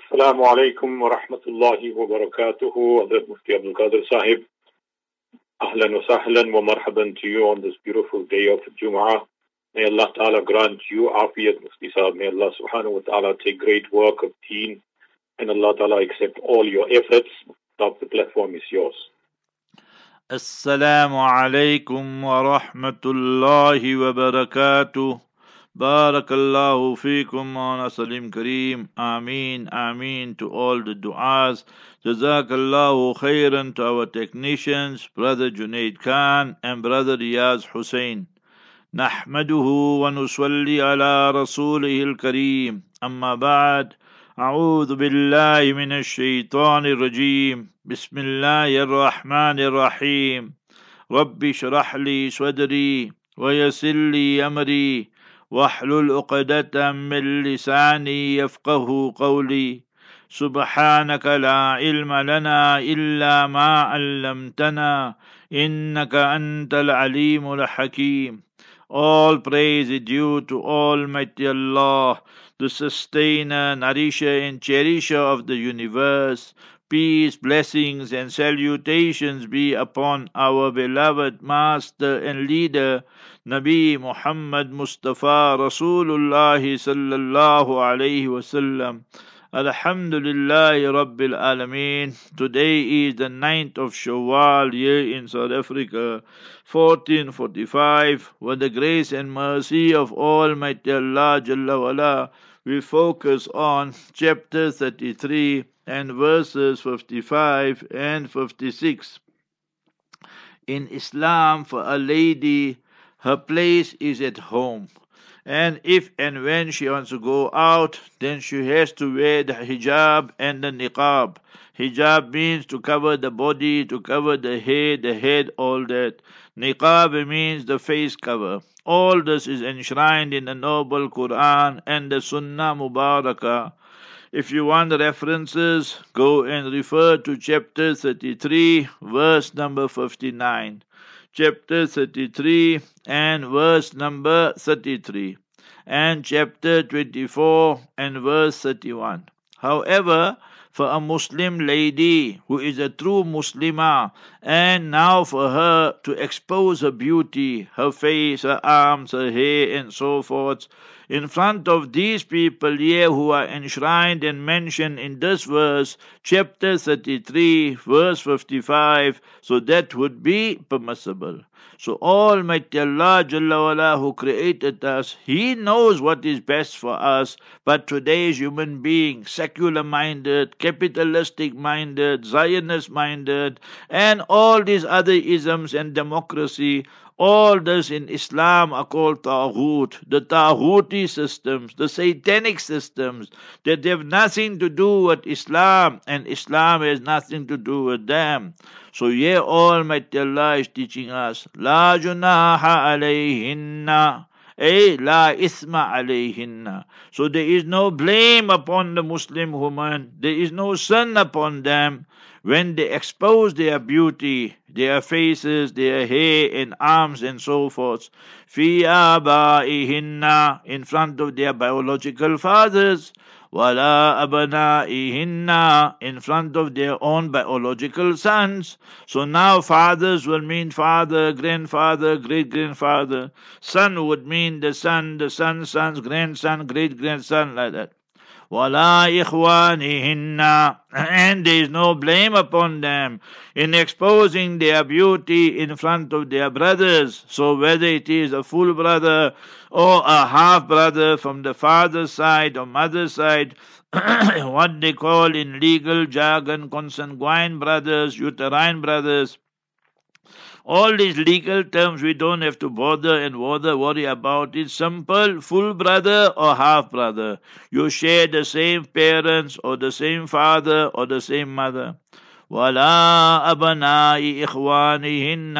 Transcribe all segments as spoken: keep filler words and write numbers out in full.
Assalamu alaikum wa rahmatullahi wa barakatuhu. Hazrat Mufti Abdul Qadir Sahib. Ahlan wa sahlan wa marhaban to you on this beautiful day of Jum'ah. May Allah Ta'ala grant you afiyat, Mufti Sahib. May Allah Subhanahu wa Ta'ala take great work of deen. And Allah Ta'ala accept all your efforts. The platform is yours. Assalamu alaikum wa rahmatullahi wa barakatuh. Barakallahu feekum wa salim kareem. Ameen, ameen to all the du'as. Jazakallahu khairan to our technicians, Brother Junaid Khan and Brother Riyaz Hussain. Nahmaduhu wa nusalli ala rasulihil kareem. Amma ba'd. أعوذ بالله من الشيطان الرجيم بسم الله الرحمن الرحيم رب اشرح لي صدري ويسر لي أمري واحلل عقدة من لساني يفقه قولي سبحانك لا علم لنا إلا ما علمتنا إنك أنت العليم الحكيم. All praise is due to Almighty Allah, the sustainer, nourisher and cherisher of the universe. Peace, blessings and salutations be upon our beloved master and leader, Nabi Muhammad Mustafa Rasulullah sallallahu alayhi wasallam. Alhamdulillahi Rabbil Alameen. Today is the ninth of Shawwal, year in South Africa, fourteen forty-five. With the grace and mercy of Almighty Allah Jalla wala, we focus on chapter thirty-three and verses fifty-five and fifty-six. In Islam, for a lady, her place is at home. And if and when she wants to go out, then she has to wear the hijab and the niqab. Hijab means to cover the body, to cover the hair, the head, all that. Niqab means the face cover. All this is enshrined in the noble Quran and the Sunnah Mubarakah. If you want references, go and refer to chapter thirty-three, verse number fifty-nine. Chapter thirty-three and verse number thirty-three, and chapter twenty-four and verse thirty-one. However, for a Muslim lady who is a true Muslimah, and now for her to expose her beauty, her face, her arms, her hair, and so forth, in front of these people here who are enshrined and mentioned in this verse, chapter thirty-three, verse fifty-five, so that would be permissible. So Almighty Allah Jalla wala, who created us, He knows what is best for us, but today's human beings, secular-minded, capitalistic-minded, Zionist-minded, and all these other isms and democracy, all this in Islam are called Taghut, the Taghuti systems, the satanic systems that have nothing to do with Islam, and Islam has nothing to do with them. So here Almighty Allah is teaching us, La junaha alayhinna, eh, la isma alayhinna. So there is no blame upon the Muslim woman, there is no sin upon them when they expose their beauty, their faces, their hair and arms and so forth, fi abaihinna, in front of their biological fathers, wala abnaihinna, in front of their own biological sons. So now fathers will mean father, grandfather, great-grandfather. Son would mean the son, the son's sons, grandson, great-grandson, like that. Wala ikhwanihinna, and there is no blame upon them in exposing their beauty in front of their brothers. So whether it is a full brother or a half brother from the father's side or mother's side, what they call in legal jargon consanguine brothers, uterine brothers, all these legal terms we don't have to bother and bother worry about. It's simple, full brother or half brother. You share the same parents or the same father or the same mother. Wala abnai ikhwanihinna,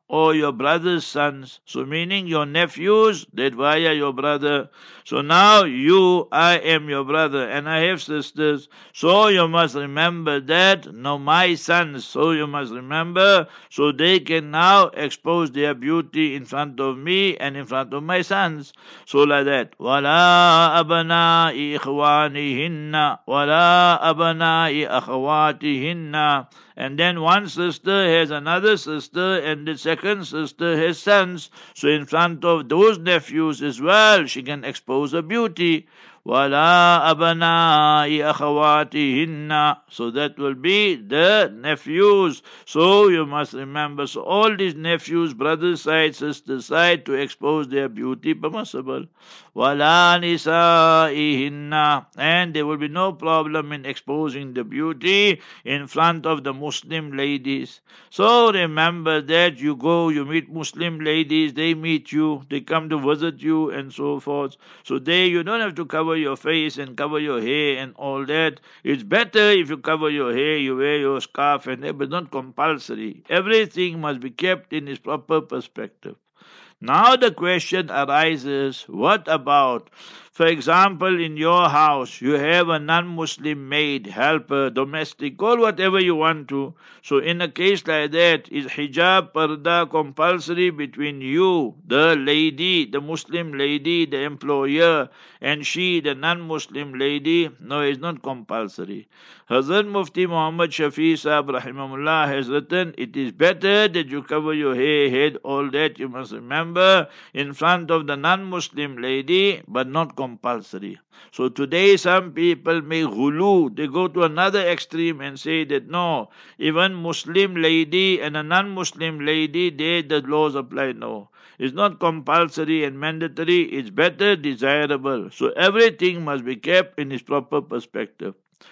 or your brother's sons. So meaning your nephews, that via your brother. So now you, I am your brother and I have sisters. So you must remember that. Now my sons, so you must remember. So they can now expose their beauty in front of me and in front of my sons. So like that. وَلَا أَبْنَاءِ إِخْوَانِهِنَّ وَلَا أَبْنَاءِ أَخَوَاتِهِنَّ. And then one sister has another sister, and the second sister has sons. So in front of those nephews as well, she can expose her beauty. وَلَا أَبْنَاءِ أَخَوَاتِهِنَّ. So that will be the nephews. So you must remember, so all these nephews, brother side, sister side, to expose their beauty permissible. وَلَا نِسَائِهِنَّ. And there will be no problem in exposing the beauty in front of the Muslim ladies. So remember that you go, you meet Muslim ladies, they meet you, they come to visit you and so forth. So there you don't have to cover your face and cover your hair and all that. It's better if you cover your hair, you wear your scarf and that, but not compulsory. Everything must be kept in its proper perspective. Now the question arises, what about, for example, in your house, you have a non-Muslim maid, helper, domestic, call whatever you want to. So in a case like that, is hijab, parda compulsory between you, the lady, the Muslim lady, the employer, and she, the non-Muslim lady? No, it's not compulsory. Hazrat Mufti Muhammad Shafi Sahib Rahimahullah has written, it is better that you cover your hair, head, all that, you must remember, in front of the non-Muslim lady, but not compulsory. So today some people make ghulu, they go to another extreme and say that no, even Muslim lady and a non-Muslim lady, they the laws apply. No. It's not compulsory and mandatory, it's better, desirable. So everything must be kept in its proper perspective.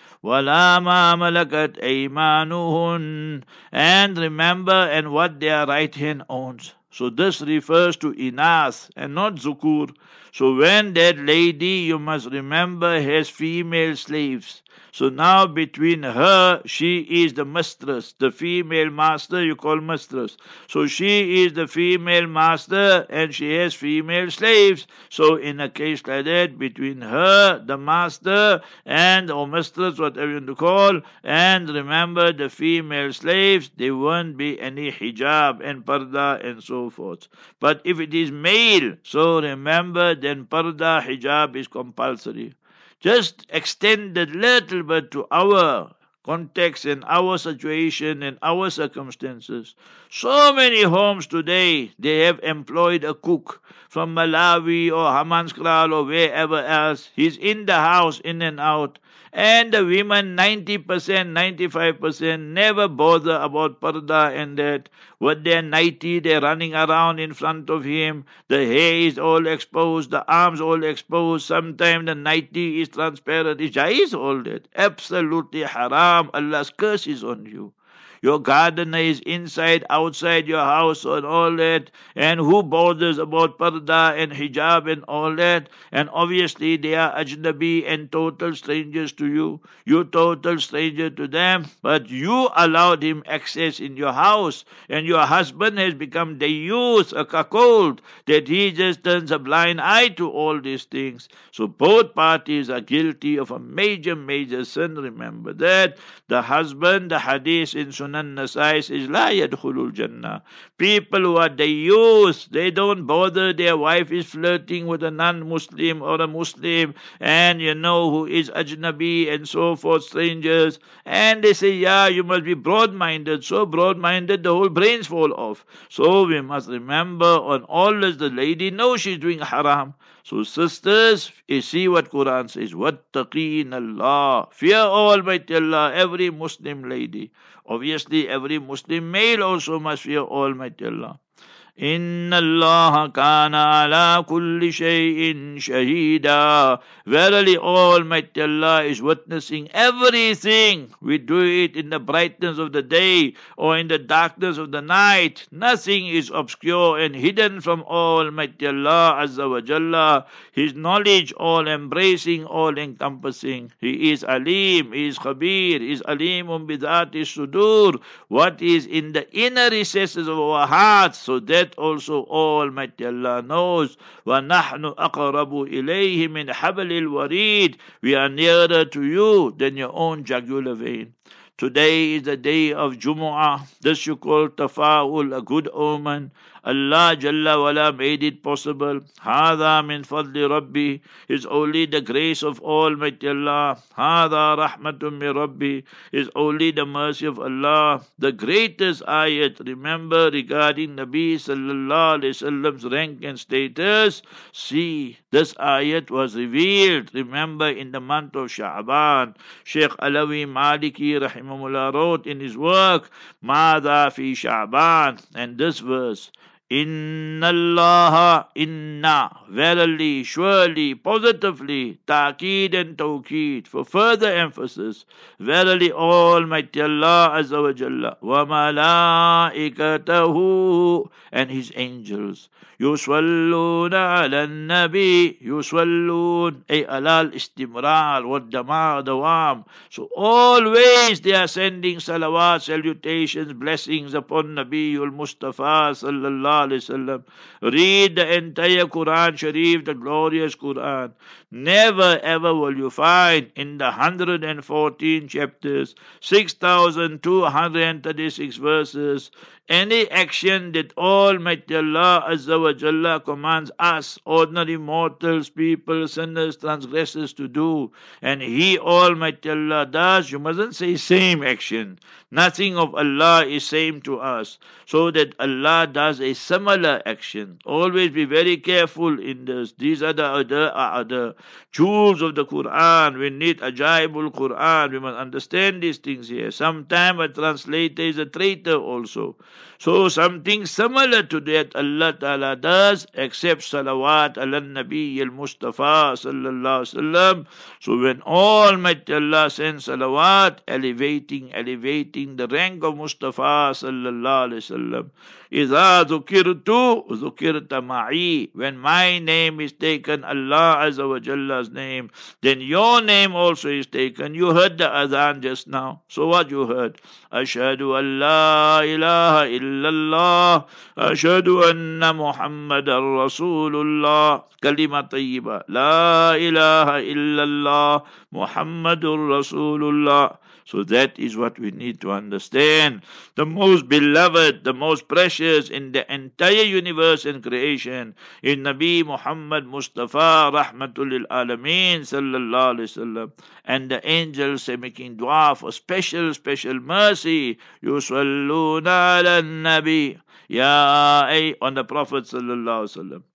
وَلَا مَا مَلَكَتْ أَيْمَانُهُنْ. And remember, and what their right hand owns. So this refers to inas and not zukur. So when that lady, you must remember, has female slaves. So now between her, she is the mistress, the female master you call mistress. So she is the female master and she has female slaves. So in a case like that, between her, the master, and or mistress, whatever you want to call, and remember the female slaves, there won't be any hijab and parda and so forth. But if it is male, so remember then parda, hijab is compulsory. Just extend a little bit to our context and our situation and our circumstances. So many homes today, they have employed a cook from Malawi or Hammanskral or wherever else. He's in the house, in and out. And the women, ninety percent, ninety-five percent, never bother about parda and that. With their nightie, they're running around in front of him. The hair is all exposed, the arms all exposed. Sometimes the nightie is transparent. It's jaiz, all that. Absolutely haram. Allah's curse is on you. Your gardener is inside, outside your house and all that. And who bothers about parda and hijab and all that? And obviously they are ajnabi and total strangers to you. You're total stranger to them. But you allowed him access in your house. And your husband has become dayus, a cuckold, that he just turns a blind eye to all these things. So both parties are guilty of a major, major sin. Remember that. The husband, the hadith in Sunan Nasai says, La yadkhulul Jannah. People who are dayus, they don't bother their wife is flirting with a non-Muslim or a Muslim, and you know who is ajnabi and so forth, strangers. And they say, yeah, you must be broad-minded. So broad-minded, the whole brains fall off. So we must remember, on always the lady knows she's doing haram. So sisters, you see what Quran says, وَاتَّقِينَ اللَّهِ. Fear Almighty Allah, every Muslim lady. Obviously, every Muslim male also must fear Almighty Allah. Inna Allah kana ala kulli shay'in shahida. Verily Almighty Allah is witnessing everything. We do it in the brightness of the day or in the darkness of the night. Nothing is obscure and hidden from Almighty Allah Azza wa Jalla. His knowledge all embracing, all encompassing. He is Alim, He is Khabir, He is Alimun bidhati sudur. What is in the inner recesses of our hearts, so that also Almighty Allah knows. وَنَحْنُ أَقْرَبُ إِلَيْهِ مِنْ حَبْلِ الْوَرِيدِ. We are nearer to you than your own jugular vein. Today is the day of Jumu'ah. This you call tafa'ul, a good omen. Allah Jalla wala made it possible. Hada min fadli Rabbi is only the grace of Almighty Allah. Hada rahmatun min Rabbi is only the mercy of Allah. The greatest ayat, remember, regarding Nabi Sallallahu Alaihi Wasallam's rank and status. See, this ayat was revealed, remember, in the month of Sha'ban. Sheikh Alawi Maliki rahimahullah wrote in his work, Mada fi Sha'ban, and this verse, Inna Allah, inna, verily, surely, positively, ta'keed and tawkeed, for further emphasis, verily Almighty Allah Azza wa Jalla, wa malaikatahu, and His angels, yuswalluna ala nabi, yuswallun, ay alal istimrar, wa dama dawam. So always they are sending salawat, salutations, blessings upon Nabiul Mustafa sallallahu alaihi wasallam. Read the entire Quran Sharif, the glorious Quran. Never ever will you find in the one hundred fourteen chapters, six thousand two hundred thirty-six verses, any action that Almighty Allah Azza wa Jalla commands us, ordinary mortals, people, sinners, transgressors to do, and He, Almighty Allah, does. You mustn't say same action. Nothing of Allah is same to us. So that Allah does a similar action. Always be very careful in this. These are the other, are the jewels of the Quran. We need ajaibul Quran. We must understand these things here. Sometimes a translator is a traitor also. So something similar to that Allah Ta'ala does, except salawat ala nabi al-Mustafa sallallahu alaihi wasallam. So when Almighty Allah sends salawat, elevating, elevating the rank of Mustafa sallallahu alaihi wasallam. إِذَا ذُكِرْتُ ذُكِرْتَ مَعِي. When my name is taken, Allah Azza wa Jalla's name, then your name also is taken. You heard the adhan just now. So what you heard? Ashhadu an la ilaha illallah, ashhadu anna Muhammadan Rasulullah. Kalima tayyiba. La ilaha illallah, Muhammadur Rasulullah. So that is what we need to understand. The most beloved, the most precious in the entire universe and creation is Nabi Muhammad Mustafa Rahmatul lil Alameen Sallallahu Alaihi Wasallam. And the angels are making dua for special, special mercy. Yusalluna ala nabi. Ya ay on the Prophet Sallallahu Alaihi Wasallam.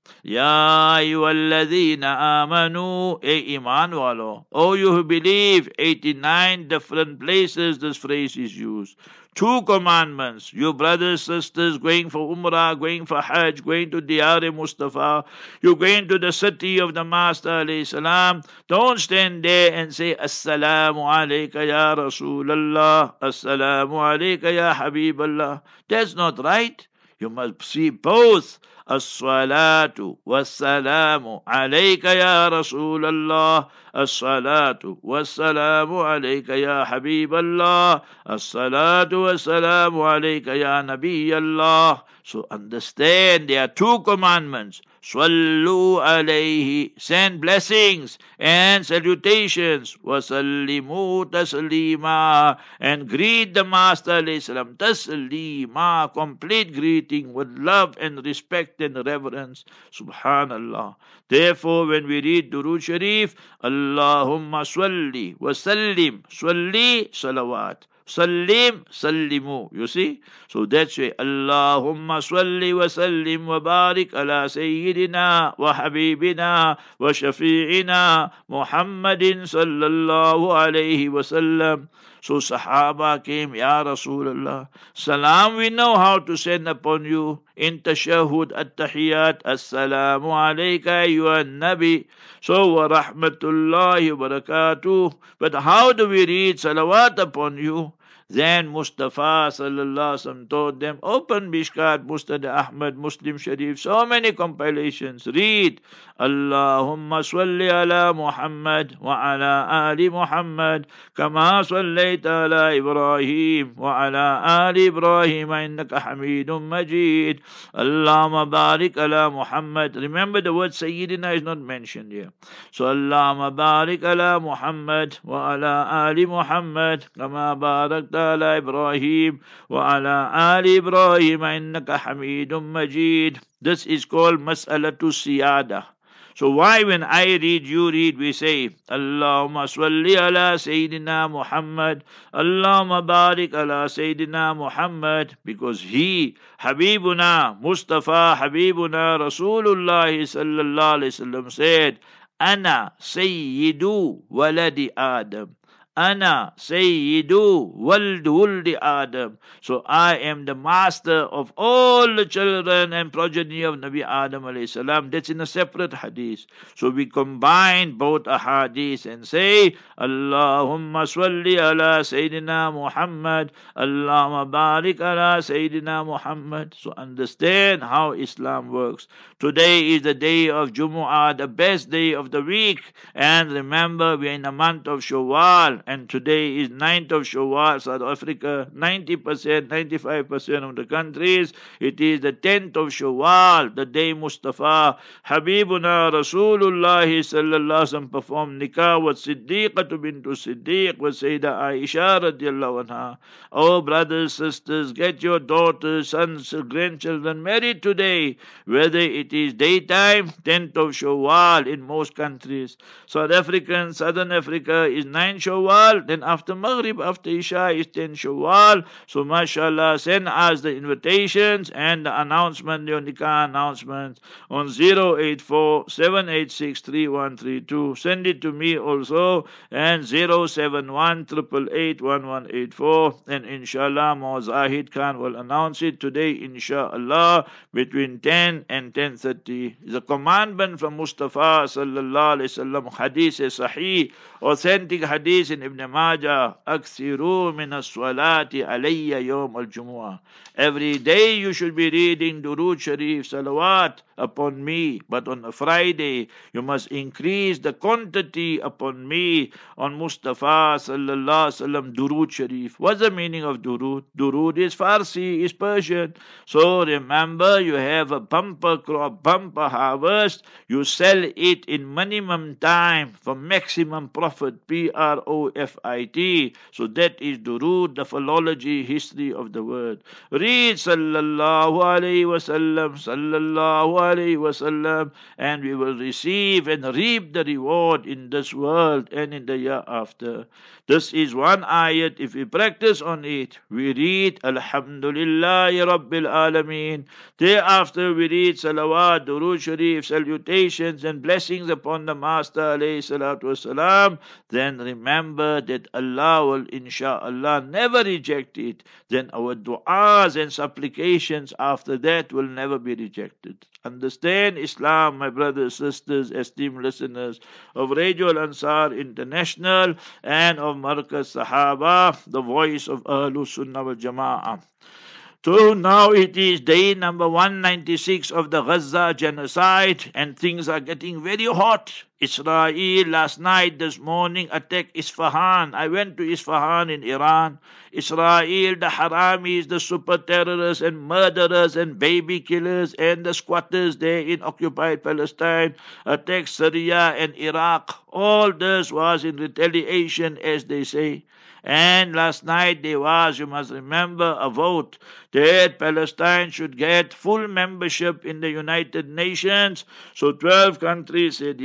Ya ayyuhalladhina amanu, e iman walo. Oh, you who believe. eighty-nine different places this phrase is used. Two commandments. You brothers, sisters, going for Umrah, going for Hajj, going to Diyar Mustafa, you're going to the city of the Master alayhi salam. Don't stand there and say, Assalamu alayka ya Rasulallah, Assalamu alayka ya Habiballah. That's not right. You must see both. As-salatu was-salamu alayka ya Rasulallah. As-salatu was-salamu alayka ya Habiballah. As-salatu was-salamu alayka ya Nabiyallah. So understand, there are two commandments. Sallu alayhi, send blessings and salutations. Wasallimu taslima, and greet the Master alayhi salam. Taslima, complete greeting with love and respect and reverence. Subhanallah. Therefore, when we read Durood Sharif, Allahumma salli wa sallim, salli salawat. Sallim, sallimu. You see? So that's why Allahumma salli wa sallim wa barik ala Sayyidina wa Habibina wa Shafi'ina Muhammadin sallallahu alayhi wa sallam. So Sahaba came, Ya Rasulullah, salam we know how to send upon you. in tashahhud at-tahiyyat, Assalamu alayka ayyuhan nabi. So, wa rahmatullahi wa barakatuh. But how do we read salawat upon you? Then Mustafa sallallahu alaihi wasallam told them, open Mishkat, Musnad Ahmad, Muslim Sharif, so many compilations. Read, Allahumma salli ala Muhammad wa ala ali Muhammad, kama sallaita ala Ibrahim wa ala ali Ibrahim, innaka Hamidun Majid. Allahumma barik ala Muhammad. Remember the word Sayyidina is not mentioned here. So Allahumma barik ala Muhammad wa ala ali Muhammad, kama barakta على إبراهيم وعلى آل إبراهيم إنك حميد مجيد. This is called Mas'alatu Siyada. So why when I read, you read, we say, Allahumma salli ala Sayyidina Muhammad, Allahumma barik ala Sayyidina Muhammad, because he, Habibuna, Mustafa, Habibuna, Rasulullah sallallahu alayhi wasallam said, Ana Sayyidu Waladi Adam. Ana Sayyidu Wald Wuldi Adam. So I am the master of all the children and progeny of Nabi Adam alayhi salam. That's in a separate hadith. So we combine both ahadith and say, Allahumma salli ala Sayyidina Muhammad, Allahumma barik ala Sayyidina Muhammad. So understand how Islam works. Today is the day of Jumu'ah, the best day of the week. And remember, we are in the month of Shawwal. And today is ninth of Shawwal, South Africa, ninety percent, ninety-five percent of the countries. It is the tenth of Shawwal, the day Mustafa, Habibuna, Rasulullah sallallahu alaihi wasallam performed nikah with Siddiqatu bintu Siddiq, with Sayyidah Aisha radiallahu anha. Oh brothers, sisters, get your daughters, sons, grandchildren married today, whether it is daytime, tenth of Shawwal in most countries. South African, Southern Africa is ninth Shawwal. Then after Maghrib, after Isha is ten Shawwal. So mashallah, send us the invitations and the announcement, the nikah announcements on zero eight four, seven eight six, three one three two. Send it to me also, and zero seven one, eight eight eight, one one eight four. And inshallah, Mo Zahid Khan will announce it today, inshallah, between ten and ten thirty. The commandment from Mustafa sallallahu alayhi wasallam, hadith sahih, authentic hadith in Ibn Majah, Aksiru min as-salati alayya yawm al-jumu'ah. Every day you should be reading Durood Sharif, salawat upon me. But on a Friday, you must increase the quantity upon me, on Mustafa sallallahu alaihi wasallam, Durood Sharif. What's the meaning of Durood? Durood is Farsi, is Persian. So remember, you have a bumper crop, bumper harvest. You sell it in minimum time for maximum profit, P R O F I T. So that is Durood, the philology, history of the word. Read sallallahu alayhi wasallam, sallallahu alayhi wasallam, and we will receive and reap the reward in this world and in the year after. This is one ayat. If we practice on it, we read Alhamdulillahi Rabbil Alameen. Thereafter we read salawat, durood sharif, salutations and blessings upon the Master alayhi salatu wasalam. Then remember that Allah will insha'Allah never reject it. Then our du'as and supplications after that will never be rejected. Understand Islam, my brothers, sisters, esteemed listeners of Radio Al-Ansar International and of Markaz Sahaba, the voice of Ahlus Sunnah wal Jama'ah. So now it is day number one ninety-six of the Gaza genocide, and things are getting very hot. Israel last night, this morning, attacked Isfahan. I went to Isfahan in Iran. Israel, the Haramis, the super terrorists and murderers and baby killers and the squatters there in occupied Palestine, attacked Syria and Iraq. All this was in retaliation, as they say. And last night there was, you must remember, a vote that Palestine should get full membership in the United Nations. So twelve countries said yes,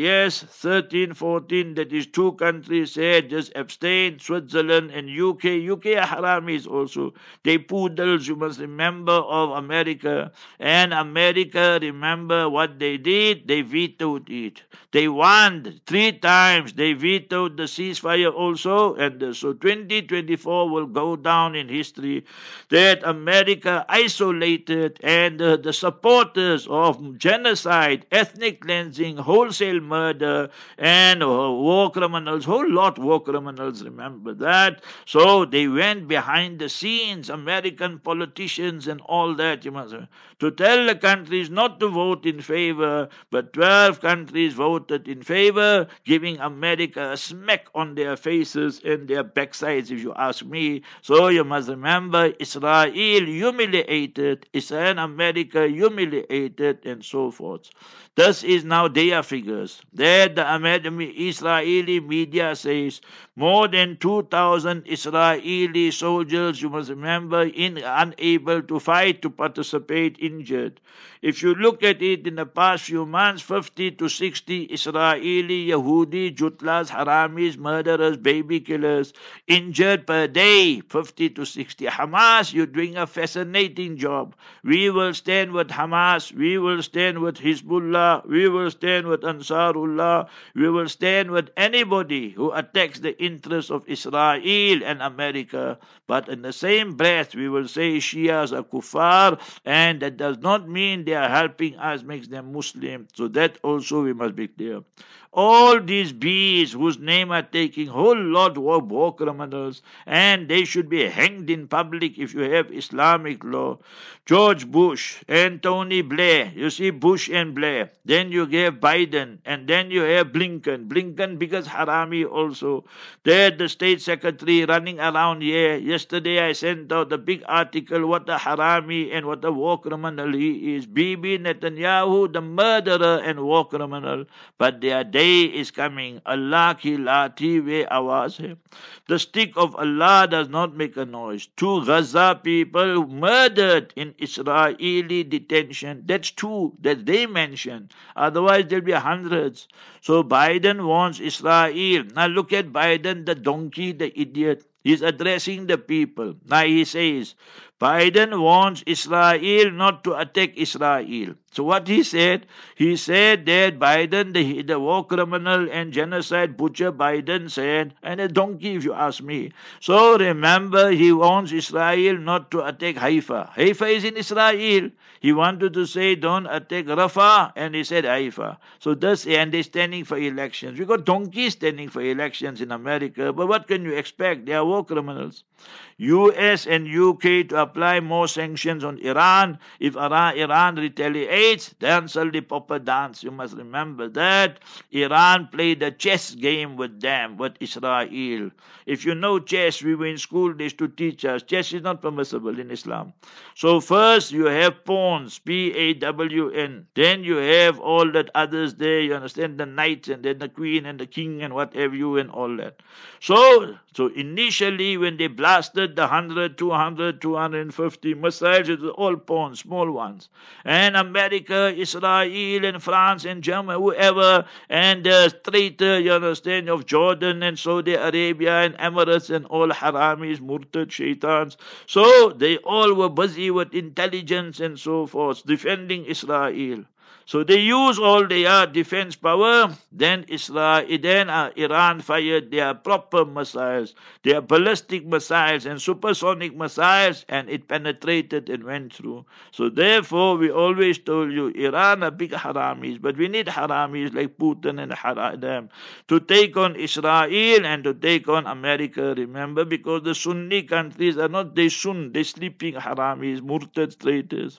thirteen, fourteen, that is two countries said just abstain, Switzerland and U K. U K are haramis also. They poodles, you must remember, of America. And America, remember what they did? They vetoed it. They won three times. They vetoed the ceasefire also. And so twenty twenty-four will go down in history that America isolated and uh, the supporters of genocide, ethnic cleansing, wholesale murder, and uh, war criminals, whole lot war criminals, remember that. So they went behind the scenes, American politicians and all that, you must to tell the countries not to vote in favor, but twelve countries voted in favor, giving America a smack on their faces and their backsides, if you ask me. So you must remember, Israel humiliated, Israel and America humiliated, and so forth. This is now their figures. There the American Israeli media says more than two thousand Israeli soldiers, you must remember, in, unable to fight, to participate, injured. If you look at it in the past few months, fifty to sixty Israeli, Yehudi, Jutlas, Haramis, murderers, baby killers, injured per day, fifty to sixty. Hamas, you're doing a fascinating job. We will stand with Hamas, we will stand with Hezbollah, we will stand with Ansarullah, we will stand with anybody who attacks the interests of Israel and America. But in the same breath, we will say Shias are kuffar, and that does not mean they are helping us, makes them Muslim. So that also we must be clear. All these bees whose name are taking whole lot of war criminals, and they should be hanged in public if you have Islamic law. George Bush and Tony Blair, you see Bush and Blair, then you have Biden, and then you have Blinken. Blinken because harami also. There the state secretary running around here. Yesterday I sent out a big article what a harami and what a war criminal he is. Bibi Netanyahu, the murderer and war criminal. But their day is coming. Allah ki lati ve awaz hai. The stick of Allah does not make a noise. Two Gaza people murdered in Israeli detention. That's two that they mention. Otherwise there'll be hundreds. So Biden wants Israel. Now look at Biden, the donkey, the idiot. He's addressing the people. Now he says, Biden wants Israel not to attack Israel. So what he said, he said that Biden, the, the war criminal and genocide butcher Biden said, and a donkey if you ask me. So remember, he wants Israel not to attack Haifa. Haifa is in Israel. He wanted to say don't attack Rafah, and he said Haifa. So thus, and they're standing for elections. We got donkeys standing for elections in America, but what can you expect? They are war criminals. U S and U K to apply more sanctions on Iran. If Iran, Iran retaliates, then shall the proper dance. You must remember that. Iran played a chess game with them, with Israel. If you know chess, we were in school, they used to teach us. Chess is not permissible in Islam. So first you have pawns, P A W N. Then you have all that others there, you understand, the knights and then the queen and the king and what have you and all that. So, so initially when they blasted the one hundred, two hundred, two hundred fifty missiles, it was all pawns, small ones. And America, Israel and France and Germany, whoever, and the traitor, you understand, of Jordan and Saudi Arabia and Emirates and all haramis, murtad, shaitans. So they all were busy with intelligence and so forth, defending Israel. So they use all their defense power. Then Israel, then uh, Iran fired their proper missiles, their ballistic missiles and supersonic missiles, and it penetrated and went through. So therefore, we always told you, Iran are big haramis, but we need haramis like Putin and Haradam to take on Israel and to take on America. Remember, because the Sunni countries are not they Sun, they sleeping haramis, murtad traitors.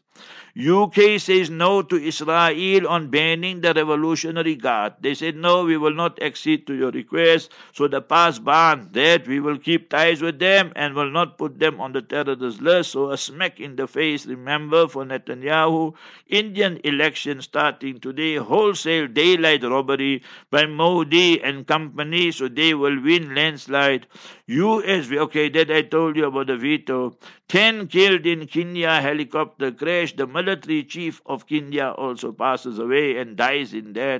U K says no to Israel on banning the Revolutionary Guard. They said, no, we will not accede to your request. So the past ban that we will keep ties with them and will not put them on the terrorist list. So a smack in the face, remember, for Netanyahu. Indian election starting today, wholesale daylight robbery by Modi and company. So they will win landslide. U S, okay, that I told you about the veto. Ten killed in Kenya helicopter crash. The military chief of Kenya also passes away and dies in that.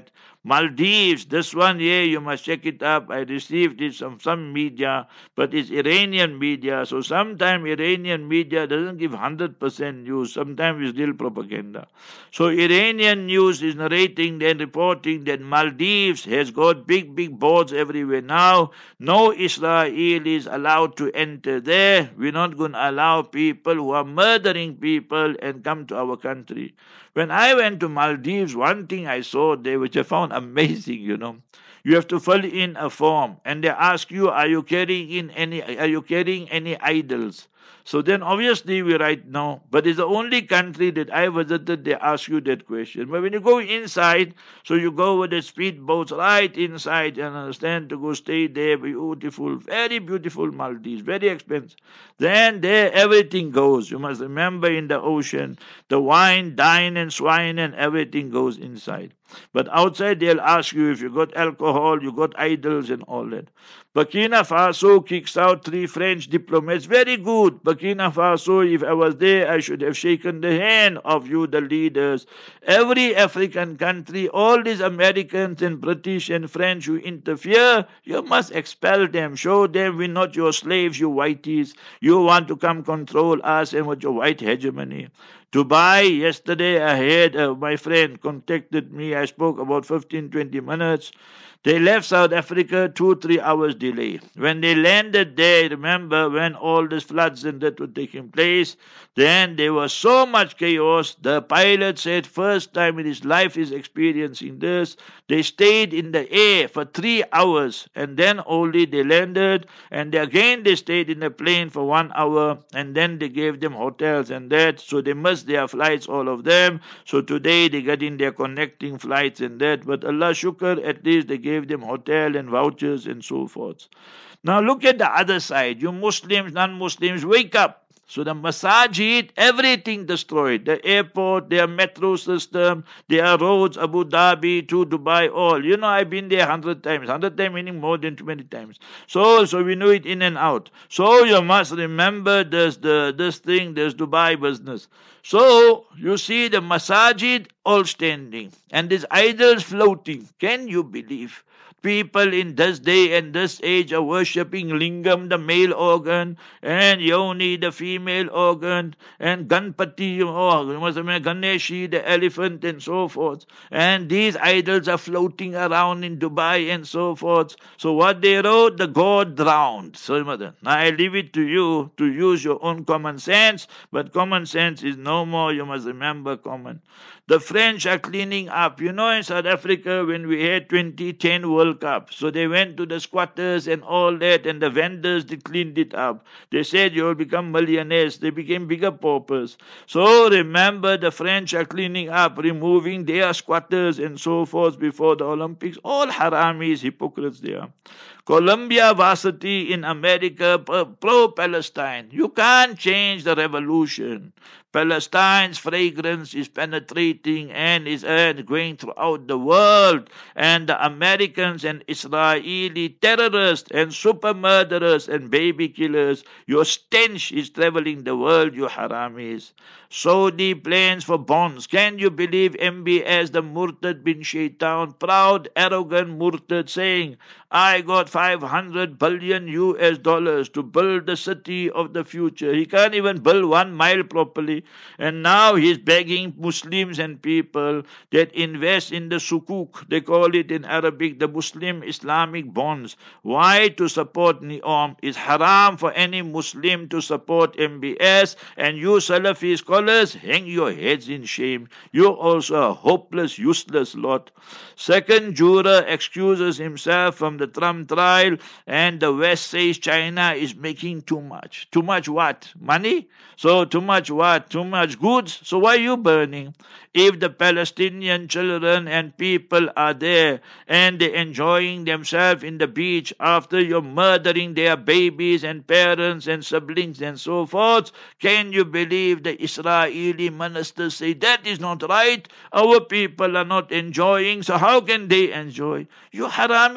Maldives, this one here, you must check it up. I received it from some media, but it's Iranian media. So sometimes Iranian media doesn't give one hundred percent news. Sometimes it's real propaganda. So Iranian news is narrating and reporting that Maldives has got big, big boards everywhere now. No Israel is allowed to enter there. We're not going to allow people who are murdering people and come to our country. When I went to Maldives, one thing I saw there which I found amazing, you know. You have to fill in a form and they ask you, are you carrying in any are you carrying any idols? So then obviously we write no. But it's the only country that I visited, they ask you that question. But when you go inside, so you go with the speedboats right inside and understand to go stay there, beautiful, very beautiful Maldives, very expensive. Then there everything goes. You must remember in the ocean, the wine, dine and swine and everything goes inside. But outside they'll ask you if you got alcohol, you got idols and all that. Burkina Faso kicks out three French diplomats. Very good. Burkina Faso, if I was there, I should have shaken the hand of you, the leaders. Every African country, all these Americans and British and French who interfere, you must expel them. Show them we're not your slaves, you whiteys. You want to come control us and with your white hegemony. Dubai, yesterday I had uh, my friend contacted me. I spoke about fifteen, twenty minutes. They left South Africa two, three hours delay. When they landed there, remember when all these floods and that were taking place, then there was so much chaos. The pilot said first time in his life he's experiencing this. They stayed in the air for three hours and then only they landed and they, again they stayed in the plane for one hour and then they gave them hotels and that. So they missed their flights, all of them. So today they got in their connecting flights and that. But Allah shukr, at least they gave them hotel and vouchers and so forth. Now look at the other side. You Muslims, non-Muslims, wake up. So the masajid, everything destroyed. The airport, their metro system, their roads, Abu Dhabi to Dubai, all. You know, I've been there a hundred times. Hundred times meaning more than twenty times. So, so we know it in and out. So you must remember this, the, this thing, this Dubai business. So you see the masajid all standing and these idols floating. Can you believe? People in this day and this age are worshipping Lingam, the male organ, and Yoni, the female organ, and Ganpati, oh, you must remember Ganeshi, the elephant, and so forth. And these idols are floating around in Dubai and so forth. So what they wrote, the god drowned. So now I leave it to you to use your own common sense, but common sense is no more, you must remember common. The French are cleaning up. You know, in South Africa, when we had twenty ten World Cup, so they went to the squatters and all that, and the vendors, they cleaned it up. They said you will become millionaires. They became bigger paupers. So remember, the French are cleaning up, removing their squatters and so forth before the Olympics. All haramis, hypocrites they are. Columbia Varsity in America, pro-Palestine. You can't change the revolution. Palestine's fragrance is penetrating and is uh, going throughout the world. And the Americans and Israeli terrorists and super murderers and baby killers, your stench is traveling the world, you haramis. Saudi plans for bonds. Can you believe M B S, the Murtad bin Shaitan, proud, arrogant Murtad, saying, I got five hundred billion U S dollars to build the city of the future. He can't even build one mile properly. And now he's begging Muslims and people that invest in the sukuk. They call it in Arabic the Muslim Islamic bonds. Why? To support Neom. It's haram for any Muslim to support M B S. And you Salafi scholars, hang your heads in shame. You're also a hopeless, useless lot. Second juror excuses himself from the Trump trial, and the West says China is making too much. Too much what? Money? So too much what? Too much goods? So why are you burning? If the Palestinian children and people are there and they're enjoying themselves in the beach after you're murdering their babies and parents and siblings and so forth, can you believe the Israeli ministers say that is not right? Our people are not enjoying, so how can they enjoy? You haramis, you murder.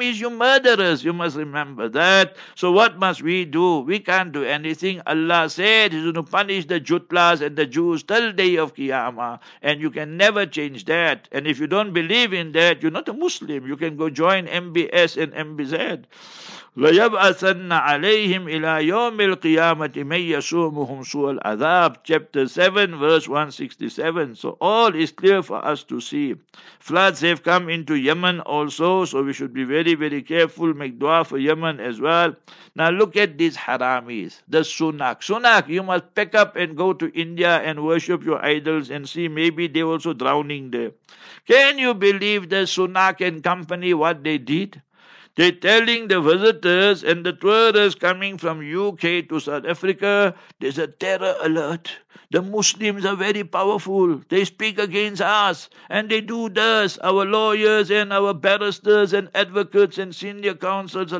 murderers. You must remember that. So what must we do? We can't do anything. Allah said He's going to punish the Jutlas and the Jews till day of Qiyamah, and you can never change that. And if you don't believe in that, you're not a Muslim. You can go join M B S and M B Z. لَيَبْعَثَنَّ عَلَيْهِمْ إِلَى يَوْمِ الْقِيَامَةِ مَنْ يَسُومُهُمْ سُوءَ الْعَذَابِ. Chapter seven, verse one sixty-seven. So all is clear for us to see. Floods have come into Yemen also, so we should be very, very careful. Make dua for Yemen as well. Now look at these haramis, the Sunak. Sunak, you must pack up and go to India and worship your idols and see maybe they're also drowning there. Can you believe the Sunak and company, what they did? They're telling the visitors and the tourists coming from U K to South Africa, there's a terror alert. The Muslims are very powerful. They speak against us. And they do this. Our lawyers and our barristers and advocates and senior counsels,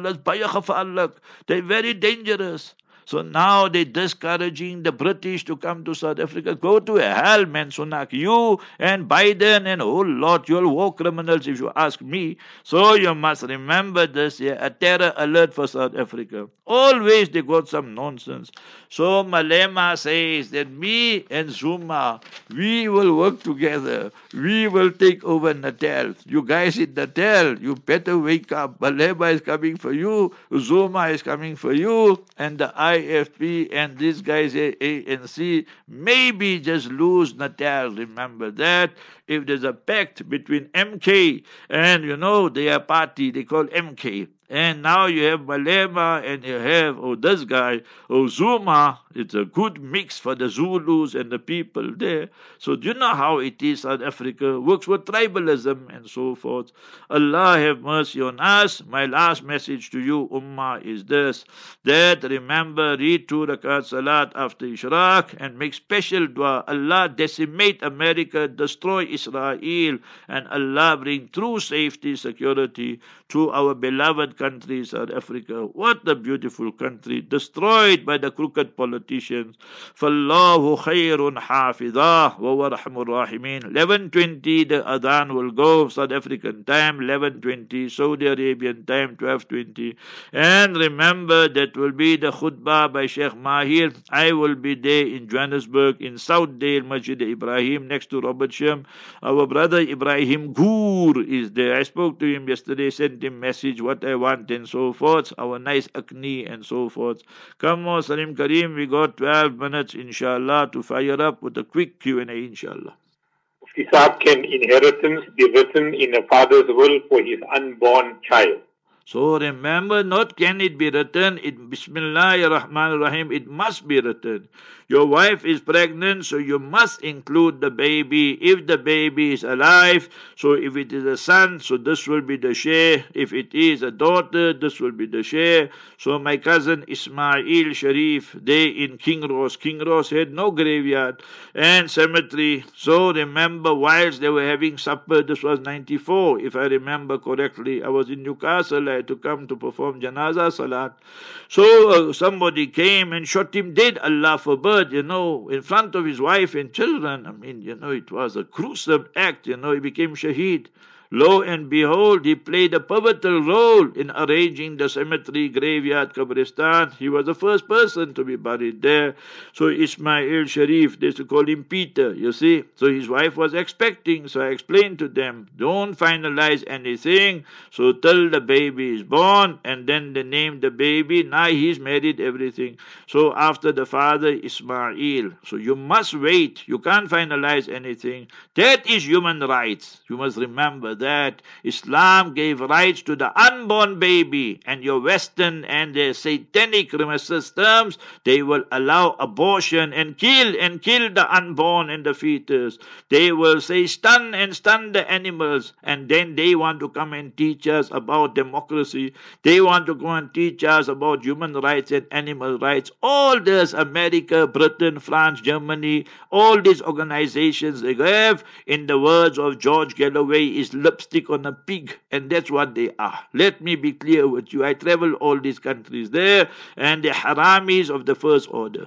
they're very dangerous. So now they're discouraging the British to come to South Africa. Go to hell, man, Sunak. You and Biden and a whole lot, you're war criminals if you ask me. So you must remember this, yeah, a terror alert for South Africa. Always they got some nonsense. So Malema says that me and Zuma, we will work together. We will take over Natal. You guys in Natal, you better wake up. Malema is coming for you. Zuma is coming for you. And the I F P and these guys, A N C, maybe just lose Natal. Remember that. If there's a pact between M K and, you know, their party, they call M K. And now you have Malema and you have, oh, this guy, oh, Zuma. It's a good mix for the Zulus and the people there. So do you know how it is? South Africa works with tribalism and so forth. Allah have mercy on us. My last message to you, Ummah, is this. That remember, read two rakat salat after Ishraq and make special dua. Allah decimate America, destroy Israel, and Allah bring true safety, security to our beloved country, South Africa. What a beautiful country, destroyed by the crooked politicians. فَاللَّهُ خَيْرٌ حَافِظًا وَهُوَ أَرْحَمُ الرَّاحِمِينَ. eleven twenty the adhan will go, South African time, eleven twenty, Saudi Arabian time, twelve twenty. And remember, that will be the khutbah by Sheikh Mahir. I will be there in Johannesburg, in Southdale, Masjid Ibrahim, next to Robert Shem. Our brother Ibrahim Gur is there. I spoke to him yesterday, sent him message, what I want and so forth. Our nice Akni and so forth. Come on, Salim Kareem, we got twelve minutes, inshallah, to fire up with a quick Q and A, inshallah. Mufti Saab, can inheritance be written in a father's will for his unborn child? So remember, not can it be written, it Bismillahir Rahmanir Rahim, it must be written. Your wife is pregnant, so you must include the baby. If the baby is alive, so if it is a son, so this will be the share. If it is a daughter, this will be the share. So my cousin Ismail Sharif, they in Kinross. Kinross had no graveyard and cemetery. So remember, whilst they were having supper, this was ninety-four, if I remember correctly. I was in Newcastle, I had to come to perform Janaza Salat. So uh, somebody came and shot him dead, Allah forbid, you know, in front of his wife and children. I mean, you know, it was a gruesome act, you know, he became shaheed. Lo and behold, he played a pivotal role in arranging the cemetery, graveyard, Qabristan. He was the first person to be buried there. So Ismail Sharif, they used to call him Peter, you see. So his wife was expecting, so I explained to them, don't finalize anything. So till the baby is born, and then they named the baby. Now he's married, everything. So after the father, Ismail. So you must wait. You can't finalize anything. That is human rights. You must remember that Islam gave rights to the unborn baby, and your Western and their satanic systems, they will allow abortion and kill and kill the unborn and the fetus. They will say stun and stun the animals, and then they want to come and teach us about democracy. They want to go and teach us about human rights and animal rights. All this, America, Britain, France, Germany, all these organizations they have, in the words of George Galloway, is lipstick on a pig, and that's what they are. Let me be clear with you. I travel all these countries there, and the haramis of the first order.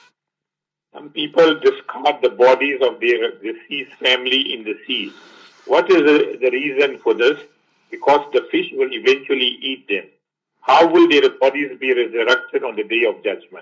Some people discard the bodies of their deceased family in the sea. What is the, the reason for this? because the fish will eventually eat them. How will their bodies be resurrected on the day of judgment?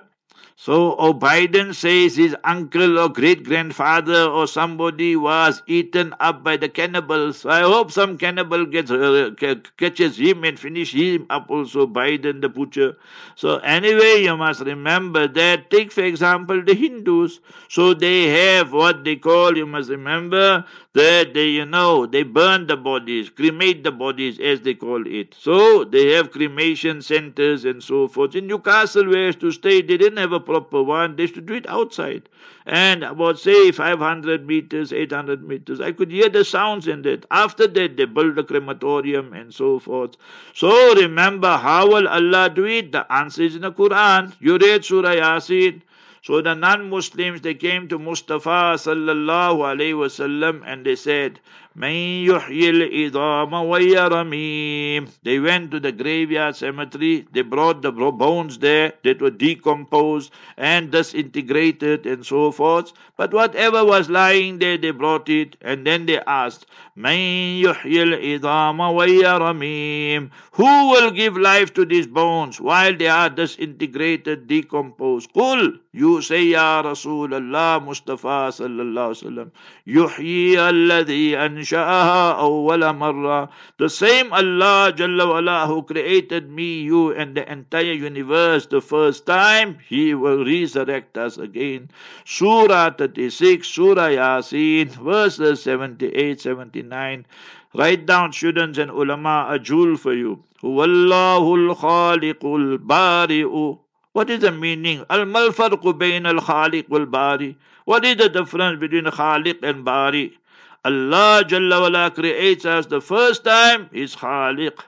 So Biden says his uncle or great-grandfather or somebody was eaten up by the cannibals. I hope some cannibal gets uh, catches him and finish him up also, Biden the butcher. So anyway, you must remember that. Take for example the Hindus. So they have what they call, you must remember, that they, you know, they burn the bodies, cremate the bodies as they call it. So they have cremation centers and so forth. In Newcastle, where I used to stay, they didn't have a proper one. They used to do it outside. And about, say, five hundred meters, eight hundred meters, I could hear the sounds in that. After that, they built a crematorium and so forth. So remember, how will Allah do it? The answer is in the Quran. You read Surah Yasin. So the non-Muslims, they came to Mustafa sallallahu alayhi wasallam and they said, "Man yuhyil idama wa yaramim." They went to the graveyard cemetery. They brought the bones there that were decomposed and disintegrated and so forth. But whatever was lying there, they brought it. And then they asked, "Man yuhyil idama wa yaramim." Who will give life to these bones while they are disintegrated, decomposed? Qul, you say, Ya Rasulullah, Mustafa sallallahu alaihi wasallam, yuhyi alladhi ansha'aha awwala marra. The same Allah Jalla wa'ala who created me, you, and the entire universe the first time, He will resurrect us again. Surah thirty-six, Surah Yasin, verses seventy-eight, seventy-nine. Write down, students and ulama, a jewel for you. Huwallahul khaliqul bari'u. What is the meaning? Al-mal farqu bayn al-khaliq wal-bari. What is the difference between khaliq and bari? Allah Jalla wala creates us the first time is khaliq.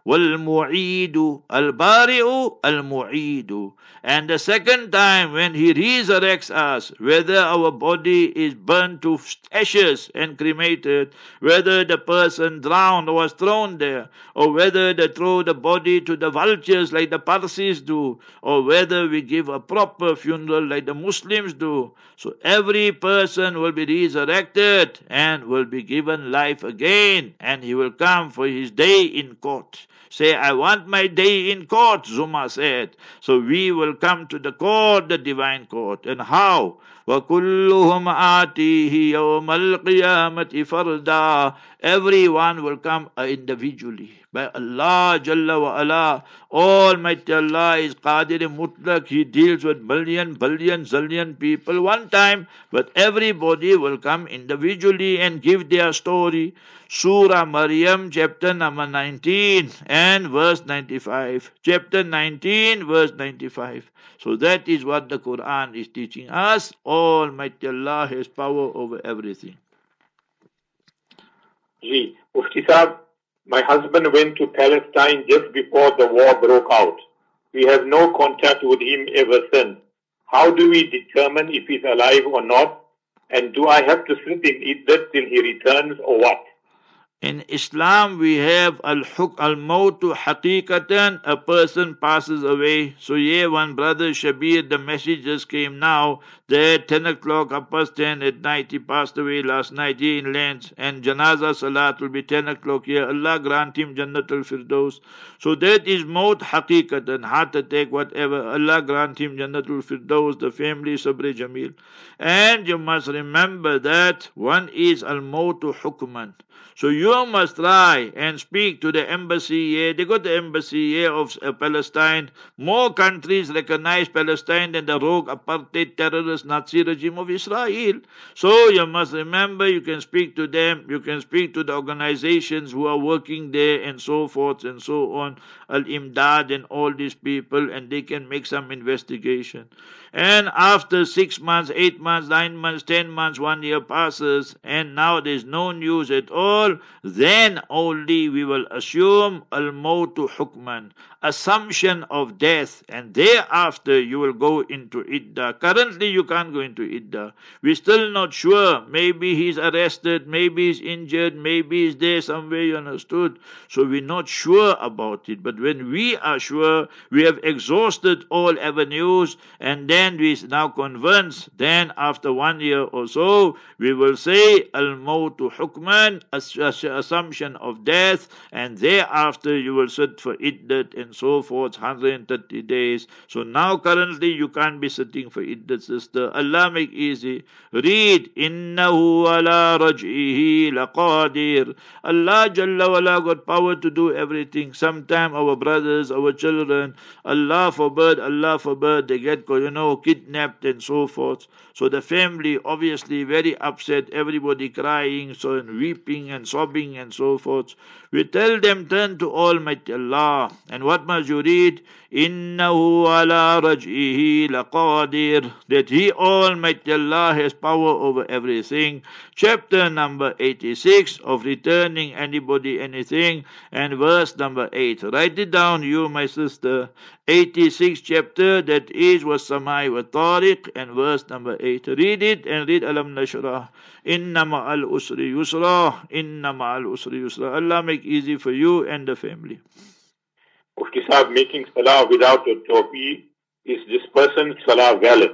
Wal-mu'idu. Al-bari'u al-mu'idu. And the second time when He resurrects us, whether our body is burnt to ashes and cremated, whether the person drowned or was thrown there, or whether they throw the body to the vultures like the Parsis do, or whether we give a proper funeral like the Muslims do. So every person will be resurrected and will be given life again, and he will come for his day in court. Say, I want my day in court, Zuma said. So we will come to the court, the divine court. And how? وَكُلُّهُمْ آتِيهِ يَوْمَ الْقِيَامَةِ فَرْدًا. Everyone will come individually. By Allah Jalla wa ala, Almighty Allah is Qadir Mutlaq. He deals with million, billion, zillion people one time, but everybody will come individually and give their story. Surah Maryam, chapter number nineteen and verse ninety-five. Chapter nineteen, verse ninety-five. So that is what the Quran is teaching us. Almighty Allah has power over everything. Ji, Mufti Sahib, my husband went to Palestine just before the war broke out. We have no contact with him ever since. How do we determine if he's alive or not? And do I have to sleep in Iddat till he returns or what? In Islam, we have al-huk al-mautu haqiqatan, a person passes away. So yeah, one brother Shabir, the message just came now that ten o'clock, up past ten at night, he passed away last night here in Lens, and Janaza Salat will be ten o'clock here. Allah grant him Jannatul Firdaus. So that is maut haqiqatan, heart attack, whatever. Allah grant him Jannatul Firdaus, the family Sabri Jamil. And you must remember that one is al-mautu hukman. So you must try and speak to the embassy here. They got the embassy here of uh, Palestine. More countries recognize Palestine than the rogue apartheid terrorist Nazi regime of Israel. So you must remember, you can speak to them, you can speak to the organizations who are working there and so forth and so on, Al-Imdad and all these people, and they can make some investigation. And after six months, eight months, nine months, ten months, one year passes, and now there's no news at all, then only we will assume al-mautu hukman, assumption of death, and thereafter you will go into iddah. Currently you can't go into iddah. We're still not sure. Maybe he's arrested, maybe he's injured, maybe he's there somewhere, you understood. So we're not sure about it. But when we are sure, we have exhausted all avenues, and then we are now convinced, then after one year or so, we will say al-mautu hukman, assumption of death, and thereafter you will sit for iddat and so forth, one hundred thirty days. So now currently you can't be sitting for iddat, sister. Allah make easy. Read, Innahu ala raj'ihi laqadir. Allah Jalla wala got power to do everything. Sometime our brothers, our children, Allah forbid, Allah forbid, they get, you know, kidnapped and so forth. So the family obviously very upset, everybody crying, so and weeping and sobbing and so forth. We tell them, turn to Almighty Allah. And what must you read? Innahu ala raj'ihi laqadir. That He, Almighty Allah, has power over everything. Chapter number eighty-six of returning anybody anything, and verse number eight. Write it down, you my sister. eighty-six chapter, that is was Samai wa Tariq, and verse number eight. Read it and read Alam Nashrah. Inna ma'al usri yusra. Inna ma'al usri yusra. Allah make easy for you and the family. Mufti Sahib, making salah without a topi, is this person's salah valid?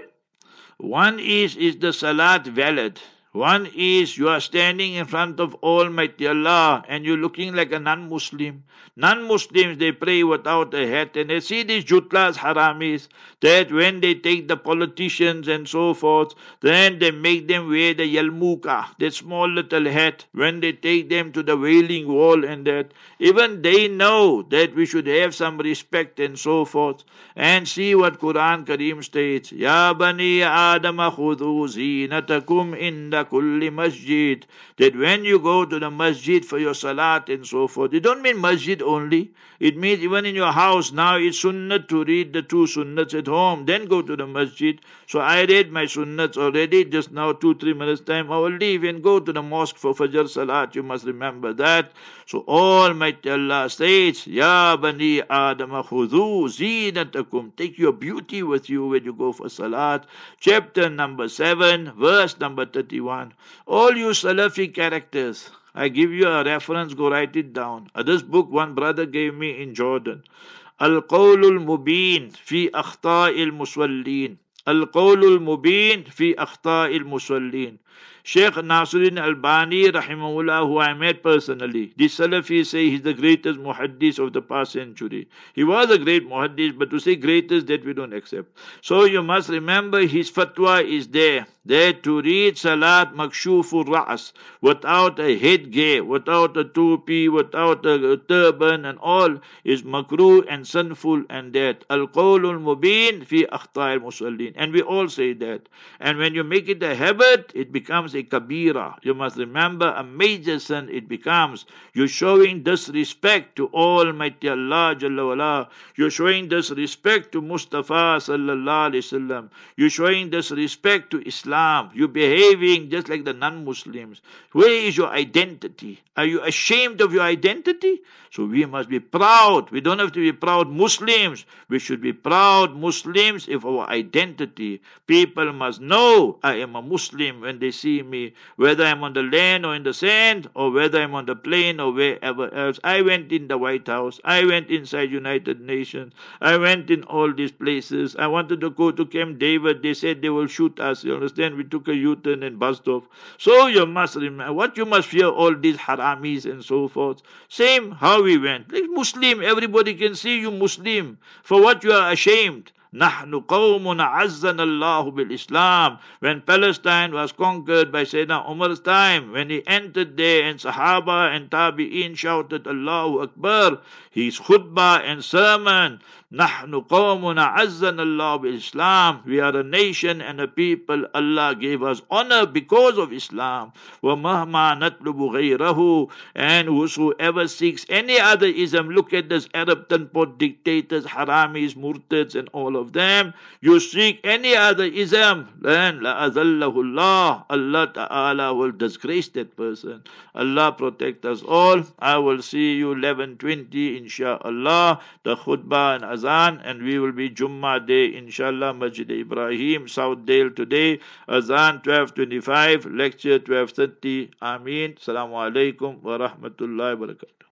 One is, is the salat valid? One is you are standing in front of Almighty Allah and you're looking like a non-Muslim. Non-Muslims, they pray without a hat, and they see these jutlas, haramis, that when they take the politicians and so forth, then they make them wear the yalmuka, that small little hat, when they take them to the Wailing Wall and that. Even they know that we should have some respect and so forth. And see what Quran Kareem states, Ya bani Adam khudhu zinatakum inda kulli masjid. That when you go to the masjid for your salat and so forth, it don't mean masjid only. It means even in your house now it's sunnah to read the two sunnats at home, then go to the masjid. So I read my sunnats already, just now two, three minutes time I will leave and go to the mosque for Fajr Salat. You must remember that. So Almighty Allah states, Ya bani Adam khudhu zinatakum. Take your beauty with you when you go for Salat. Chapter number seven, verse number thirty-one. All you Salafi characters, I give you a reference, go write it down. Uh, this book one brother gave me in Jordan. Al-Qawlul Mubin fi Akhta'il Muswallin. Al-Qawlul Mubin fi Akhta'il Muswallin. Sheikh Nasiruddin Albani, rahimahullah, who I met personally. The Salafis say he's the greatest muhaddis of the past century. He was a great muhaddis, but to say greatest, that we don't accept. So you must remember his fatwa is there. There to read Salat Makshufur Ra'as, without a headgear, without a topi, without a, a turban and all, is makruh and sinful, and that. Al-Qawlul Mubin fi Akhta'il Musallin. And we all say that. And when you make it a habit, it becomes a kabira. You must remember a major sin it becomes. You're showing disrespect to Almighty Allah Jalla wala. You're showing disrespect to Mustafa sallallahu alaihi wasallam. You're showing disrespect to Islam. You're behaving just like the non-Muslims. Where is your identity? Are you ashamed of your identity? So we must be proud. We don't have to be proud Muslims. We should be proud Muslims of our identity. People must know I am a Muslim when they see me, whether I'm on the land or in the sand, or whether I'm on the plane or wherever else. I went in the White House. I went inside United Nations. I went in all these places. I wanted to go to Camp David. They said they will shoot us. You understand? We took a U-turn and buzzed off. So you must remember, what you must fear, all these haramis and so forth. Same how we went. Like Muslim, everybody can see you Muslim. For what you are ashamed? نحن قوم عزنا الله بالإسلام. When Palestine was conquered by Sayyidina Umar's time, when he entered there and Sahaba and Tabi'in shouted Allahu Akbar, his khutbah and sermon, نحن قوم عزنا الله بالإسلام. We are a nation and a people. Allah gave us honor because of Islam. وَمَهْمَا نَطْلُبُ غَيْرَهُ. And whosoever seeks any other ism, look at this Arab tanpot dictators, haramis, murtads and all of them. You seek any other ism, then لَأَذَلَّهُ اللَّهُ. Allah Ta'ala will disgrace that person. Allah protect us all. I will see you eleven twenty inshallah, the khutbah and azan, and we will be Jummah day inshallah, Masjid Ibrahim, South Dale today. Azan twelve twenty-five, lecture twelve thirty. Ameen. Assalamu alaikum wa rahmatullahi wa barakatuh.